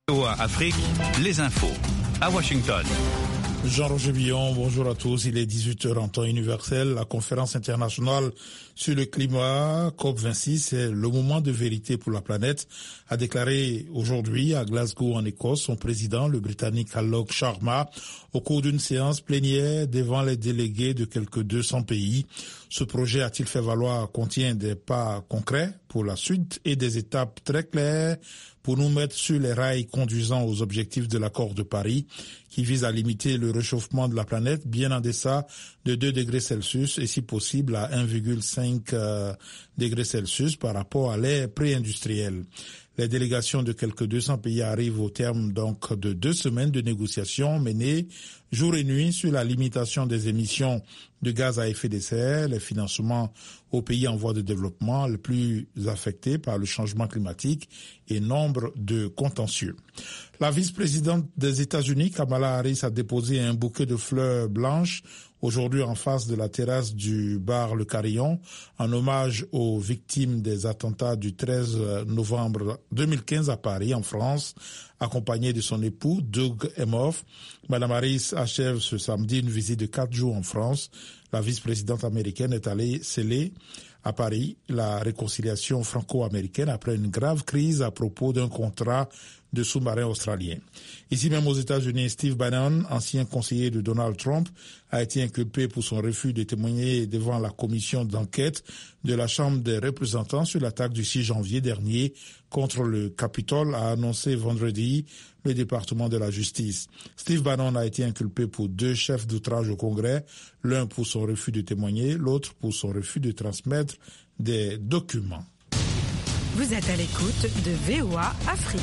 VOA Afrique, les infos à Washington. Jean-Roger Billon, bonjour à tous. Il est 18h en temps universel. La conférence internationale sur le climat, COP26, est le moment de vérité pour la planète, a déclaré aujourd'hui à Glasgow en Écosse son président, le Britannique Alok Sharma, au cours d'une séance plénière devant les délégués de quelques 200 pays. Ce projet, a-t-il fait valoir, contient des pas concrets pour la suite et des étapes très claires pour nous mettre sur les rails conduisant aux objectifs de l'accord de Paris qui vise à limiter le réchauffement de la planète bien en deçà de 2 degrés Celsius et si possible à 1,5 degrés Celsius par rapport à l'ère pré-industrielle. Les délégations de quelques 200 pays arrivent au terme donc de 2 semaines de négociations menées jour et nuit sur la limitation des émissions de gaz à effet de serre, les financements aux pays en voie de développement les plus affectés par le changement climatique et nombre de contentieux. La vice-présidente des États-Unis, Kamala Harris, a déposé un bouquet de fleurs blanches aujourd'hui en face de la terrasse du bar Le Carillon, en hommage aux victimes des attentats du 13 novembre 2015 à Paris, en France, accompagnée de son époux, Doug Emhoff. Madame Harris achève ce samedi une visite de 4 jours en France. La vice-présidente américaine est allée sceller à Paris la réconciliation franco-américaine après une grave crise à propos d'un contrat de sous-marins australiens. Ici même aux États-Unis, Steve Bannon, ancien conseiller de Donald Trump, a été inculpé pour son refus de témoigner devant la commission d'enquête de la Chambre des représentants sur l'attaque du 6 janvier dernier contre le Capitole, a annoncé vendredi le département de la justice. Steve Bannon a été inculpé pour 2 chefs d'outrage au Congrès, l'un pour son refus de témoigner, l'autre pour son refus de transmettre des documents. Vous êtes à l'écoute de VOA Afrique.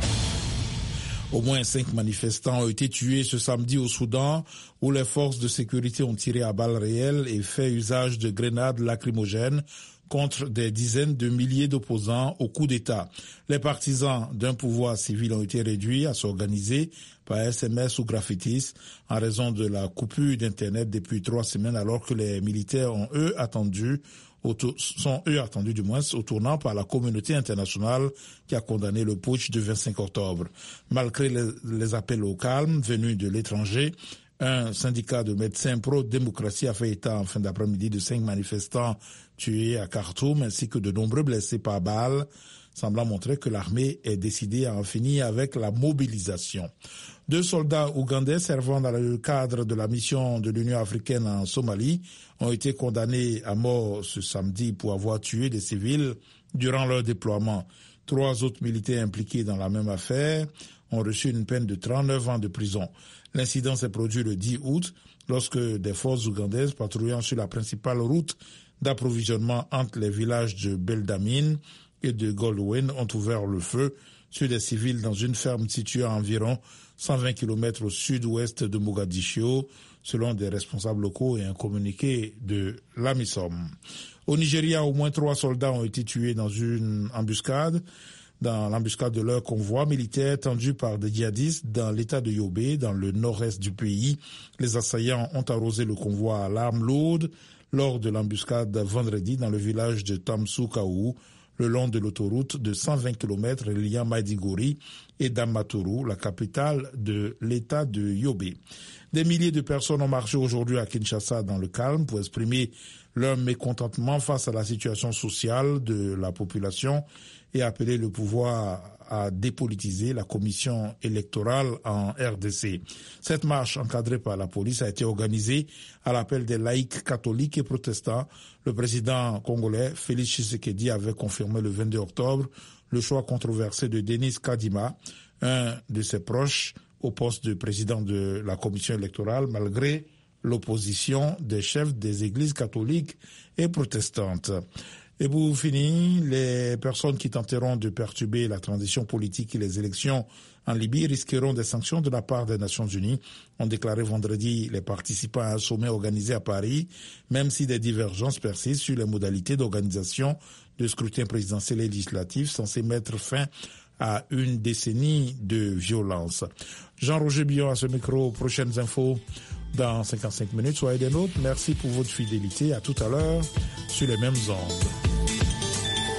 Au moins 5 manifestants ont été tués ce samedi au Soudan, où les forces de sécurité ont tiré à balles réelles et fait usage de grenades lacrymogènes contre des dizaines de milliers d'opposants au coup d'État. Les partisans d'un pouvoir civil ont été réduits à s'organiser par SMS ou graffitis en raison de la coupure d'Internet depuis 3 semaines, alors que les militaires sont eux attendus au tournant par la communauté internationale qui a condamné le putsch du 25 octobre. Malgré les appels au calme venus de l'étranger, un syndicat de médecins pro-démocratie a fait état en fin d'après-midi de 5 manifestants tués à Khartoum ainsi que de nombreux blessés par balles, semblant montrer que l'armée est décidée à en finir avec la mobilisation. 2 soldats ougandais servant dans le cadre de la mission de l'Union africaine en Somalie ont été condamnés à mort ce samedi pour avoir tué des civils durant leur déploiement. 3 autres militaires impliqués dans la même affaire ont reçu une peine de 39 ans de prison. L'incident s'est produit le 10 août lorsque des forces ougandaises patrouillant sur la principale route d'approvisionnement entre les villages de Beldamine et de Goldwyn ont ouvert le feu sur des civils dans une ferme située à environ 120 km au sud-ouest de Mogadiscio, selon des responsables locaux et un communiqué de l'AMISOM. Au Nigeria, au moins 3 soldats ont été tués dans l'embuscade de leur convoi militaire tendu par des djihadistes dans l'état de Yobe, dans le nord-est du pays. Les assaillants ont arrosé le convoi à l'arme lourde lors de l'embuscade vendredi dans le village de Tamsou-Kaou, le long de l'autoroute de 120 km reliant Maïdigori et Damaturu, la capitale de l'état de Yobe. Des milliers de personnes ont marché aujourd'hui à Kinshasa dans le calme pour exprimer leur mécontentement face à la situation sociale de la population et appeler le pouvoir à dépolitiser la commission électorale en RDC. Cette marche encadrée par la police a été organisée à l'appel des laïcs catholiques et protestants. Le président congolais Félix Tshisekedi avait confirmé le 22 octobre le choix controversé de Denis Kadima, un de ses proches, au poste de président de la commission électorale, malgré l'opposition des chefs des églises catholiques et protestantes. Et pour finir, les personnes qui tenteront de perturber la transition politique et les élections en Libye risqueront des sanctions de la part des Nations Unies, ont déclaré vendredi les participants à un sommet organisé à Paris, même si des divergences persistent sur les modalités d'organisation de scrutin présidentiel et législatif censé mettre fin à une décennie de violence. Jean-Roger Billon à ce micro, prochaines infos dans 55 minutes. Soyez des nôtres. Merci pour votre fidélité. À tout à l'heure sur les mêmes ondes.